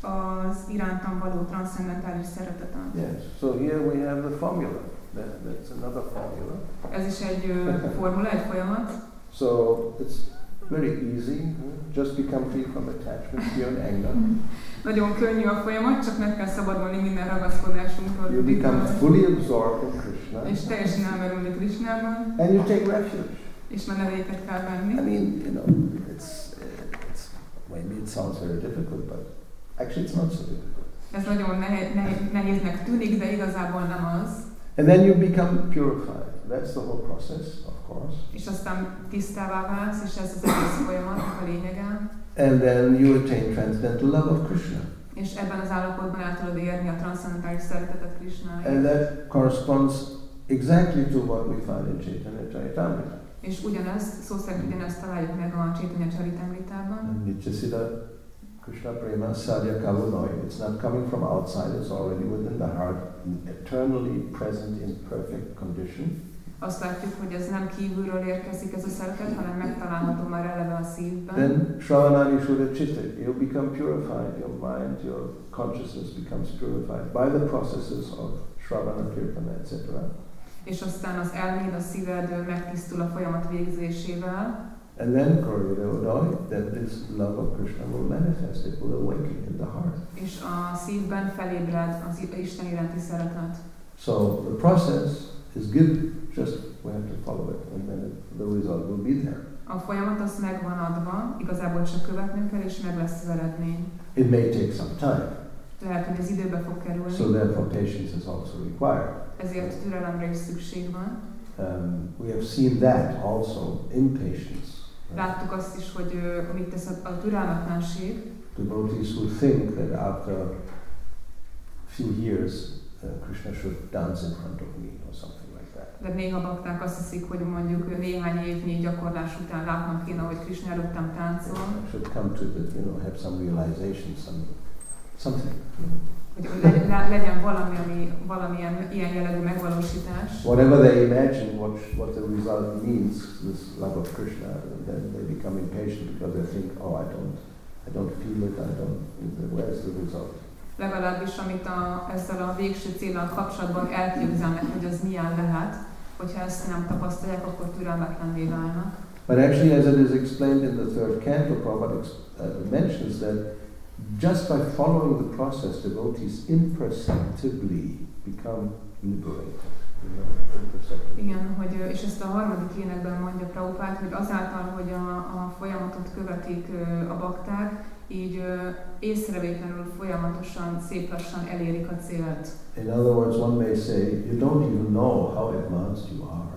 az irántam való transzcendentális szeretetet. Yes, so here we have the formula. That, that's another formula. Ez is egy uh, formula, egy folyamat. So it's very easy. Just become free from attachment, fear and anger. Nagyon könnyű a folyamat, csak meg kell szabadulni minden ragaszkodásunktól. You become fully absorbed in Krishna. És teljesen elmerülni Krishnában. And you take refuge. És menedéket kell venni. I mean, you know, it's, it's maybe it sounds very difficult, but actually it's not so difficult. Ez nagyon nehéz, nehéz, nehéznek tűnik, de igazából nem az. And then you become purified. That's the whole process, of course. És aztán tisztává válsz, és ez az egész folyamatnak a lényege. And then you attain transcendental love of Krishna. És ebben az állapotban el tudod érni a transzcendentális szeretetet Krishnáért. And that corresponds exactly to what we find in Chaitanya Charitamrita. És ugyanezt, szó szerint ugyanezt találjuk meg a Chaitanya Charitamritában. Nityasita Krishna Prema Sadhya Kavunoi. It's not coming from outside, it's already within the heart, eternally present in perfect condition. Azt látjuk, hogy ez nem kívülről érkezik ez a szeretet, hanem megtalálható már eleve a szívben. Then Shravanani Shuddha Chitta, you become purified, your mind, your consciousness becomes purified by the processes of Shravana, Kirtana, et cetera. És aztán az elméd, a szíved megtisztul a folyamat végzésével. And then Gauranga Uday, then this love of Krishna will manifest, it will awaken in the heart. És a szívben felébred az Isten iránti szeretet. So the process is given, just we have to follow it, and then it, the result will be there. A folyamat az meg van adva, igazából csak követnünk kell, és meg lesz az eredmény. It may take some time, Tehát, hogy ez időbe fog kerülni, so therefore patience is also required. ezért türelemre is szükség van. Um, we have seen that also, impatience. Láttuk azt is, hogy uh, mit tesz a, a türelmetlenség. Devotees who think that after a few years uh, Krishna should dance in front of me or something like that. De néha bakták azt hiszik, hogy mondjuk néhány évnyi gyakorlás után látnom kéne, hogy Krishna előttem táncol. I should come to the, you know, have some realization, some something. Hogy le, le, legyen valami, ami, valamilyen ilyen jellegű megvalósítás. Whatever they imagine, what what the result means, this love of Krishna, then they become impatient because they think, oh, I don't, I don't feel it, I don't. Where's the result? Legalábbis amit a, ezzel a végső céllal kapcsolatban elképzelnek, hogy az milyen lehet, hogyha ezt nem tapasztalják, akkor türelmetlenné válnak. But actually, as it is explained in the third canto, Prabhupada uh, mentions that just by following the process, devotees imperceptibly become liberated. You know, imperceptibly. Igen, hogy, és ezt a harmadik énekben mondja Prabhupád, hogy azáltal, hogy a, a folyamatot követik a bakták, így észrevétlenül folyamatosan, szép lassan érik a célt. In other words, one may say, you don't even know how advanced you are.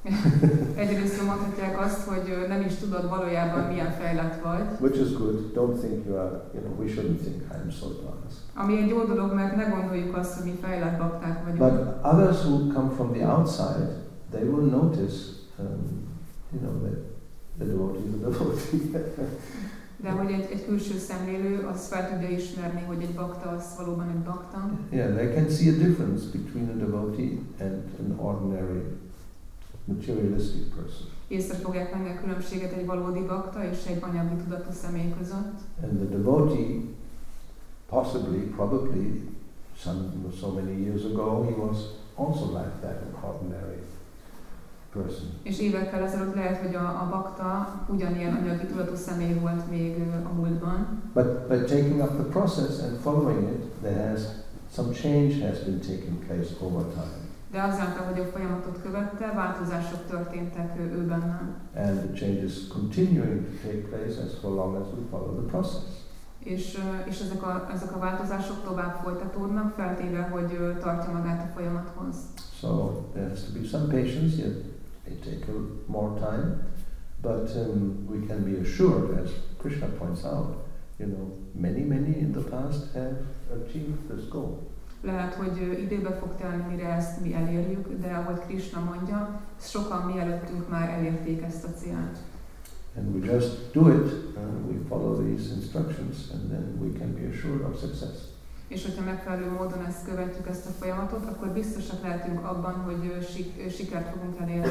Egyrészt mondhatják azt, hogy nem is tudod valójában milyen fejlett vagy. Which is good. Don't think you are, you know, we shouldn't think I'm so advanced. Ami egy jó dolog, mert ne gondoljuk azt, hogy mi fejlett bakták vagyunk. But others who come from the outside, they will notice, um, you know, that the devotee is a devotee. De hogy egy, egy külső szemlélő, az fel tudja ismerni, hogy egy bakta az valóban egy bakta. Yeah, they can see a difference between a devotee and an ordinary materialistic person. Észre fogják venni a különbséget egy valódi bakta és egy anyagi tudatú személy között. And the devotee, possibly, probably, some so many years ago, he was also like that, an ordinary person. És évekkel ezelőtt lehet, hogy a, a bakta ugyanilyen anyagi tudatú személy volt még a múltban. But by taking up the process and following it, there has some change has been taking place over time. De azáltal, hogy a folyamatot követte, változások történtek ő bennem. And the change is continuing to take place as for long as we follow the process. És, és ezek, a, ezek a változások tovább folytatódnak, feltéve, hogy tartja magát a folyamathoz. So there has to be some patience, yet it take a more time, but um, we can be assured, as Krishna points out, you know, many, many in the past have achieved this goal. Lehet, hogy időbe fog telni, mire ezt mi elérjük, de ahogy Krishna mondja, sokan mielőttünk már elérték ezt a célt. And we just do it, and we follow these instructions, and then we can be assured of success. És hogyha megfelelő módon ezt követjük, ezt a folyamatot, akkor biztosak lehetünk abban, hogy sik- sikert fogunk elérni.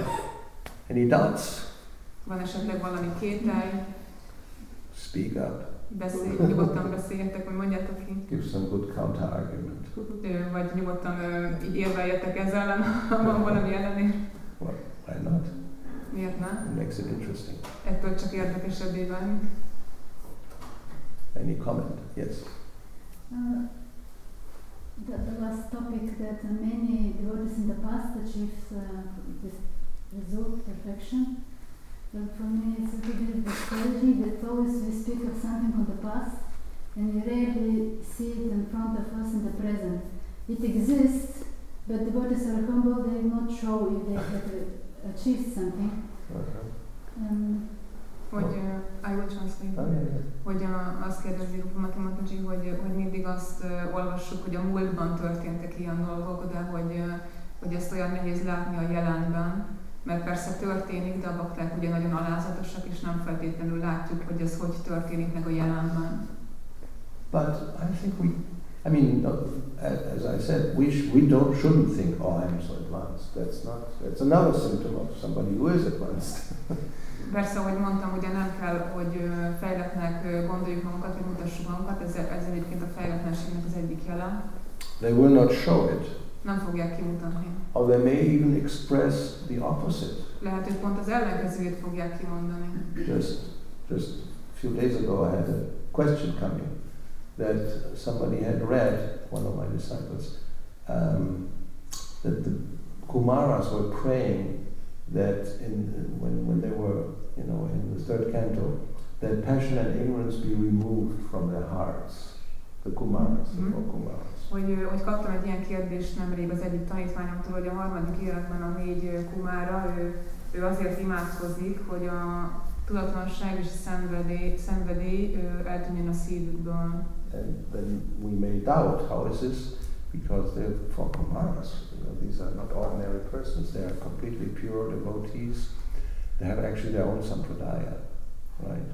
Any doubts? Van esetleg valami kételj? Speak up. Beszélj, nyugodtan beszéljetek, vagy mondjátok ki. Give some good counter-argument. Vagy nyugodtan így érveljetek ezzel ellen, ha van valami ellenér. Well, why not? Miért nem? It makes it interesting. Ettől csak érdekesebbé válik. Any comment? Yes. Uh, the, the last topic that uh, many devotees in the past achieved uh, this result, perfection. But for me, it's a bit the strategy that always we speak of something from the past and we rarely see it in front of us in the present. It exists, but devotees are humble, they will not show if they have achieved something. Uh-huh. Um, Hogy, uh, I will translate. Oh, yeah, yeah. Hogy uh, azt kérdezi Rupamati Mataji, hogy, hogy mindig azt uh, olvassuk, hogy a múltban történtek ilyen dolgok, de hogy, uh, hogy ezt olyan nehéz látni a jelenben. Mert persze történik, de a bakták ugye nagyon alázatosak, és nem feltétlenül látjuk, hogy ez hogy történik meg a jelenben. But I think we, I mean, as I said, we sh- we don't shouldn't think, oh, I'm so advanced. That's not. That's another symptom of somebody who is advanced. Persze, ahogy mondtam, ugye nem kell, hogy fejletnek gondoljuk magunkat, vagy mutassuk magunkat, ez, ez egyébként a fejletlenségnek az egyik jele. They will not show it. Nem fogják kimutatni. Or they may even express the opposite. Lehet, hogy pont az ellenkezőjét fogják kimondani. Just, just a few days ago, I had a question coming that somebody had read, one of my disciples, um, that the Kumaras were praying that in when when they were, you know, in the third canto, that passion and ignorance be removed from their hearts. The Kumaras, mm-hmm. the four Kumaras. Hogy, hogy kaptam egy ilyen kérdést nemrég az egyik tanítványomtól, hogy a harmadik életben a négy kumára, ő, ő azért imádkozik, hogy a tudatlanság és a szenvedély, szenvedély ő eltűnjön a szívükből. And then we may doubt, how is this because they're from Kumaras. You know, these are not ordinary persons. They are completely pure devotees. They have actually their own sampradaya, right?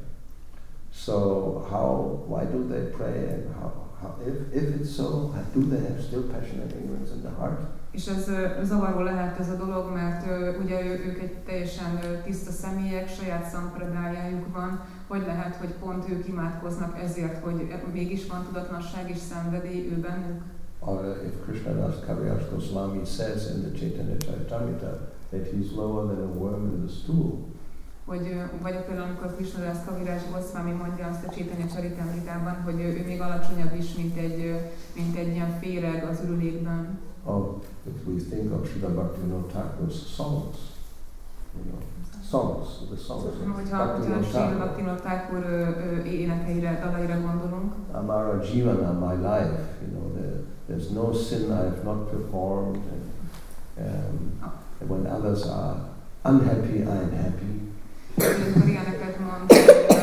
So how, why do they pray, and how, how if, if it's so, do they have still passion and ignorance in the heart? És ez ö, zavaró lehet ez a dolog, mert ö, ugye ő, ők egy teljesen ö, tiszta személyek, saját szampradájájuk van, hogy lehet, hogy pont ők imádkoznak ezért, hogy mégis van tudatlanság és szenvedély ő bennük. Or if Krishnadas Kaviraj Goswami says in the Chaitanya Charitamrita that he's lower than a worm in the stool. Hogy, vagy például amikor Krishnadas Kaviraj Goswami mondja azt a Chaitanya Charitamritában, hogy ő, ő még alacsonyabb is, mint egy, mint egy ilyen féreg az ürülékben. Or if we think of Srila Bhaktivinoda Thakur's songs, you know, songs, the songs of Hogyha Srila Bhaktivinoda Thakur énekeire, dalaira gondolunk. Amara Jivana, my life, you know, there, there's no sin I have not performed, and, um, and when others are unhappy, I am happy. Amikor ilyeneket mond,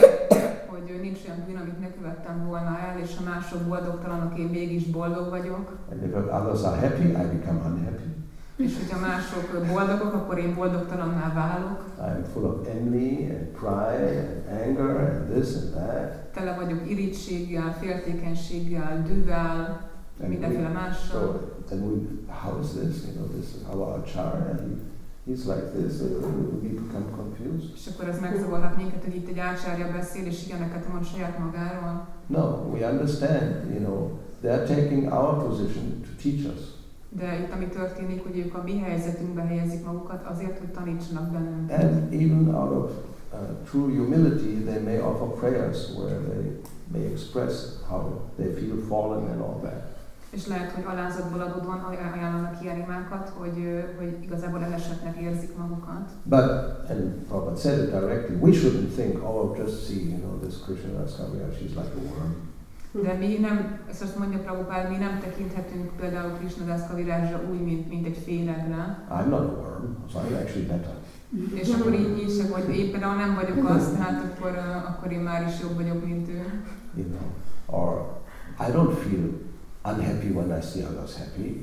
hogy nincs olyan bűn, amit ne követtem volna el, és ha mások boldogtalanok, én mégis boldog vagyok. And if others are happy, I become unhappy. És hogyha mások boldogok, akkor én boldogtalanná válok. I am full of envy and pride and anger and this and that. Tele vagyok irítséggel, féltékenységgel, dühvel, mindenféle mással. So then we, how is this? You know, this is our acharya, and he's like this, and we become confused. És akkor ez megzavarhat minket, hogy itt egy ácsárja beszél, és ilyeneket mond saját magáról. No, we understand, you know, they're taking our position to teach us. De itt ami történik, hogy ők a mi helyzetünkbe helyezik magukat azért, hogy tanítsanak bennünket. And even out of uh, true humility, they may offer prayers where they may express how they feel fallen and all that. És lehet, hogy alázatból adódóan ajánlanak ilyen imákat, hogy, hogy igazából elesetnek érzik magukat. But, and Prabhupada said it directly, we shouldn't think, oh, just see, you know, this Krishna Das Kaviraj, she's like a worm. De mi nem, ezt azt mondja Prabhupád, mi nem tekinthetünk például Krishna Das Kavirajra úgy, mint, mint egy félegre. I'm not a worm, so I'm actually better. És akkor így, így sem, hogy én például nem vagyok az, tehát akkor, uh, akkor én már is jobb vagyok, mint ő. You know, or I don't feel unhappy when I see others happy.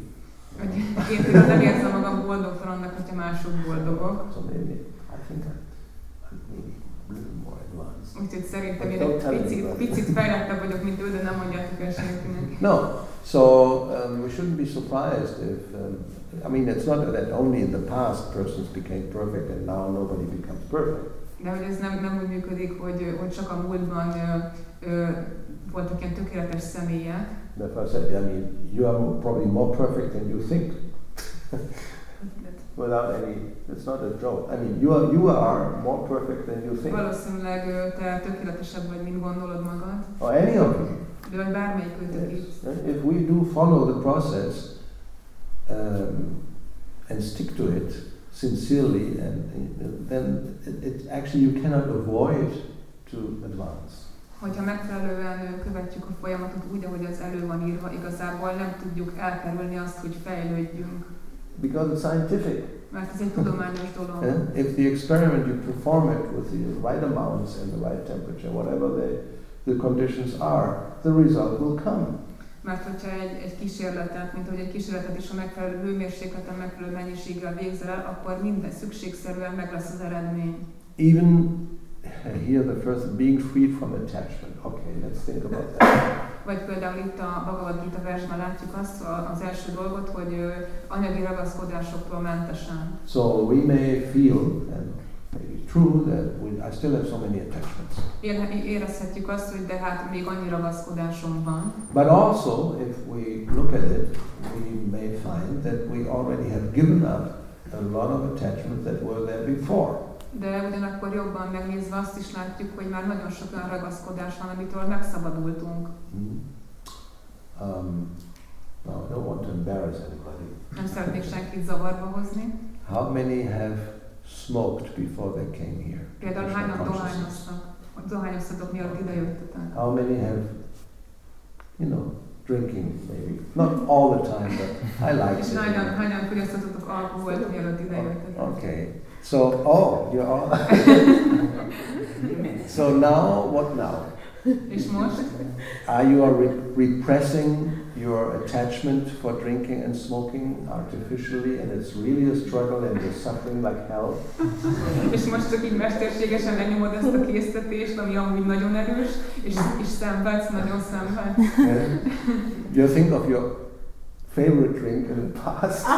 Én például nem érzem magam boldogtalannak, hogyha mások boldogok. So maybe I think I, I'm maybe a little more advanced. Úgyhogy szerintem én egy picit, picit fejlettebb vagyok, mint ő, de nem mondjátok el senkinek. No, so um, we shouldn't be surprised if, um, I mean, it's not that only in the past persons became perfect and now nobody becomes perfect. De hogy ez nem, nem úgy működik, hogy, hogy csak a múltban ö, ö, voltak ilyen tökéletes személyek. Therefore I said, I mean, you are probably more perfect than you think. Without any, it's not a joke. I mean, you are you are more perfect than you think. Valószínűleg ö, te tökéletesebb vagy, mint gondolod magad. Or any of you. De vagy bármelyik őtök Yes. is. If we do follow the process um, and stick to it sincerely, and, and then it, it actually you cannot avoid to advance. Hogyha megfelelően követjük a folyamatot úgy, ahogy az elő van írva, igazából nem tudjuk elkerülni azt, hogy fejlődjünk. Because it's scientific. Mert ez egy tudományos dolog. Yeah? If the experiment you perform it with the right amounts and the right temperature, whatever the, the conditions are, the result will come. Mert hogyha egy, egy kísérletet, mint hogy egy kísérletet is a megfelelő hőmérsékleten, megfelelő mennyiséggel végzel el, akkor minden szükségszerűen meg lesz az eredmény. Even here the first, being freed from attachment. Okay, let's think about that. Vagy például itt a Bhagavad Gita versben látjuk azt, az első dolgot, hogy anyagi ragaszkodásoktól mentesen. So we may feel, and maybe true, that we, I still have so many attachments. Érezhetjük azt, hogy de hát még annyi ragaszkodásom van. But also, if we look at it, we may find that we already have given up a lot of attachments that were there before. De ugyanakkor jobban megnézve azt is látjuk, hogy már nagyon sok olyan ragaszkodás van, amitől megszabadultunk. Mm. Um, no, I don't want to embarrass anybody. Nem szeretnék senkit zavarba hozni. How many have smoked before they came here? Például hányan dohányoztak, dohányoztatok mielőtt idejöttetek? How many have, you know, drinking maybe? Not all the time, but I like it. Hányan, hányan fogyasztottatok alkoholt mielőtt idejöttetek? Okay. So, oh, you're all. So now, what now? És most Are you are re- repressing your attachment for drinking and smoking artificially, and it's really a struggle and you're suffering like hell? és most csak így mesterségesen lenyomod ezt a késztetést, ami amúgy nagyon erős, és, és szenvedsz, nagyon szenvedsz. Yeah. You think of your favorite drink in the past.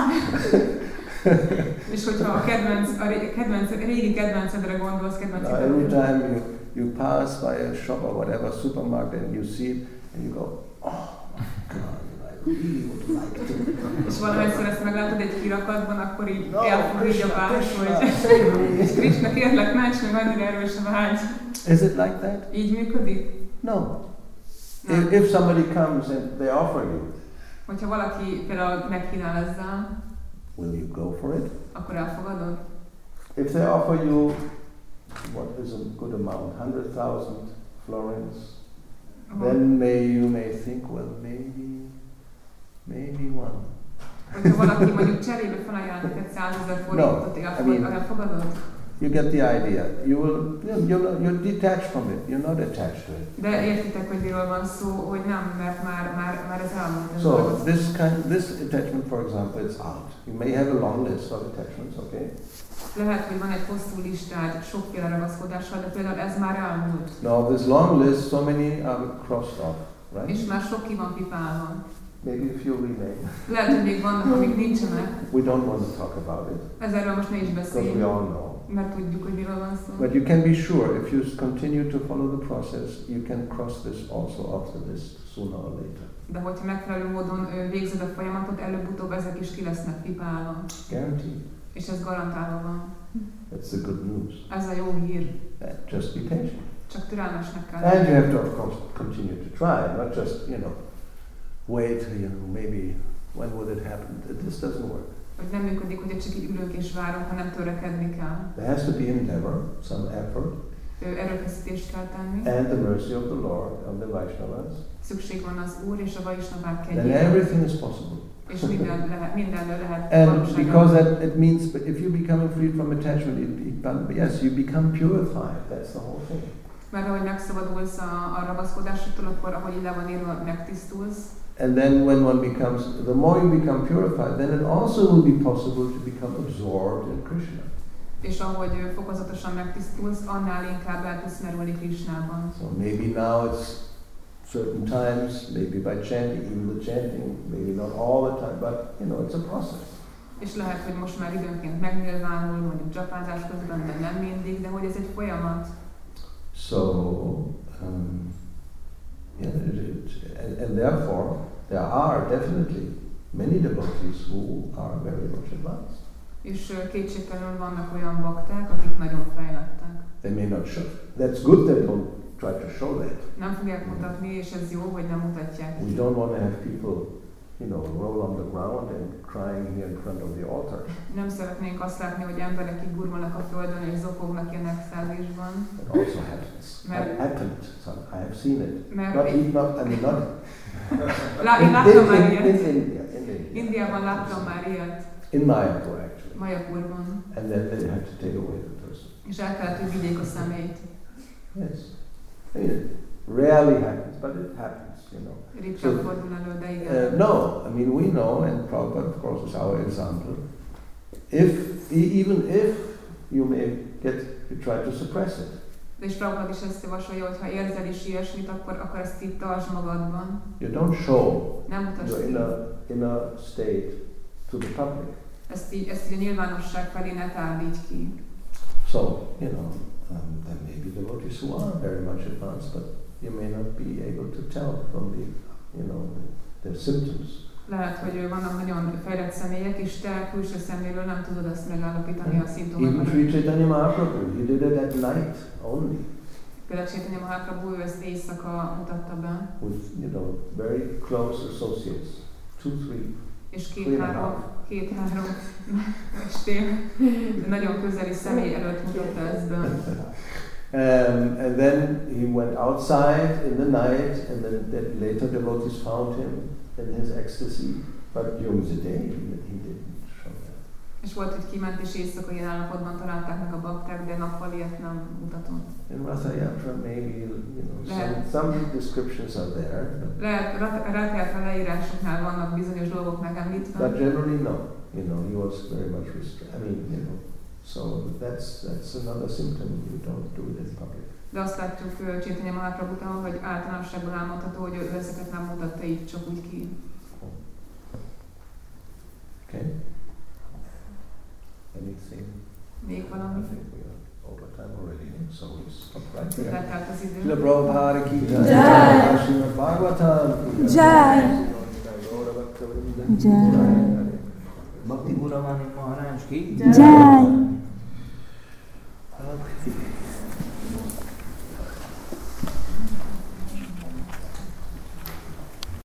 És hogyha a kedvenc, a ré- kedvenc, a régi kedvencedre gondolsz, kedvenc Now, every time you, you pass by a shop or whatever, supermarket, and you see it, and you go, oh my God, I really would like to. És valahányszor ezt meglátod egy kirakatban, akkor így No, elfog így a Krishna, vágy, Krishna, hogy save me. és Krishna, kérlek, ments meg, annyira erős a vágy. Is it like that? Így működik? No. Nem. If, if somebody comes and they offer you, Hogyha valaki például megkínál ezzel, will you go for it? akkor elfogadod? If they offer you, what is a good amount, one hundred thousand florins, then may you may think, well, maybe, maybe one. Hogyha valaki mondjuk cserébe felajánl neked százezer forintot, No, elfogad, I mean- elfogadod? You get the idea. You will, you're, not, you're detached from it. You're not attached to it. De értitek, hogy miről van szó, hogy nem, mert már, már, már ez elmúlt. ez So dolog. this kind, this attachment, for example, is out. You may have a long list of attachments, okay? Lehet, hogy van egy hosszú listád sokféle ragaszkodással, de például ez már elmúlt. Now this long list, so many are crossed off, right? És már sok ki van pipálva. Maybe a few remain. Lehet, hogy még vannak, amik nincsenek. We don't want to talk about it Ezerről most ne is because we beszéljünk, all know. mert tudjuk, hogy miről van szó. But you can be sure if you continue to follow the process, you can cross this also off the list sooner or later. De hogyha megfelelő módon ö, végzed a folyamatot, előbb-utóbb ezek is ki lesznek pipálva. Guaranteed. És ez garantálva van. That's the good news. Ez a jó hír. Uh, Just be patient. Csak türelmesnek kell And you lenni. have to, of course, continue to try, not just, you know, wait, you know, maybe when will it happen. This doesn't work. Hogy nem működik, hogy csak így ülünk és várunk, hanem törekedni kell. There has to be endeavor, some effort, Ö, Erőfeszítést kell tenni. and the mercy of the Lord, of the Vaishnavas. Szükség van az Úr és a Vaisnavák Then kegyére. everything is possible. És minden lehet, mindenről lehet And valóságra. because that it means, but if you become free from attachment, it, it, yes, you become purified. That's the whole thing. Mert ahogy megszabadulsz a, a ragaszkodásoktól, akkor ahogy le van írva, megtisztulsz. And then when one becomes, the more you become purified, then it also will be possible to become absorbed in Krishna. És ahogy ö, fokozatosan megtisztulsz, annál inkább el tudsz merülni Krishnában. So maybe now it's certain times, maybe by chanting, even the chanting, maybe not all the time, but you know, it's a process. És lehet, hogy most már időnként megnyilvánul, mondjuk dzsapázás közben, de nem mindig, de hogy ez egy folyamat. So, um, yeah, it, it, and, and therefore, there are definitely many devotees who are very much advanced. És ö, kétségtelenül vannak olyan bakták, akik nagyon fejlettek. They may not show. That's good they don't try to show that. Nem fogják mutatni, és ez jó, hogy nem mutatják. We don't want to have people, you know, roll on the ground and crying here in front of the altar. Nem szeretnénk azt látni, hogy emberek így gurulnak a földön, és zokognak ilyen extázisban. It also happens. Mer- It happened. So I have seen it. Mert Not, e- not, I mean, not Lá- én in, láttam in, már in, ilyet. in India. In India. Indiában láttam már ilyet, In Mayapur, actually. Mayapurban. And then they had to take away the person. És el kellett, hogy vigyék a szemét. Yes. I mean, it rarely happens, but it happens, you know. Ritkán So, fordul elő, de igen. Uh, no, I mean, we know, and Prabhupada, of course, is our example. If, e- even if you may get, you try to suppress it. De és Prabhupada is ezt javasolja, hogy ha érzel is ilyesmit, akkor, akkor ezt itt tartsd magadban. You don't show Nem mutasd your ki. inner, inner state to the public. Ezt így, ezt így a nyilvánosság felé ne tárdíts ki. So, you know, um, there may be devotees who are very much advanced, but you may not be able to tell from the, you know, the, their symptoms. Lehet, hogy vannak nagyon fejlett személyek, és te külső szemléről nem tudod azt megállapítani a Even szimptomákat. Sri Chaitanya Mahaprabhu, he did it at night only, Például Chaitanya Mahaprabhu, ő ezt éjszaka mutatta be, with, you know, very close associates, two, three, és three and a két-három, half. két-három estél, nagyon közeli személy előtt mutatta ezt be. Um, and then he went outside in the night, and then, then later devotees found him in his ecstasy. But during the day, he, he didn't show that. És volt, hogy kiment és éjszaka ilyen állapotban találták meg a bakták, de nappal ilyet nem mutatott. In Ratha Yatra, maybe, you know, some, some descriptions are there, but, Lehet, Ratha Yatra leírásoknál vannak bizonyos dolgok megemlítve, but generally no. You know, he was very much restrained. I mean, you know, so that's that's another symptom. You don't do it in public. de azt látjuk Chaitanya Mahaprabhutól, hogy általánosságban elmondható, hogy ő ezeket nem mutatta így csak úgy ki. Okay. Anything? Még I valami? think we are over time already, so we stop right there. Letelt az Srila idő. Prabhupada ki jai. Jai. Srimad Bhagavatam ki Jai. Jai. Bhakti Puravani Maharaj ki Jai. Okay.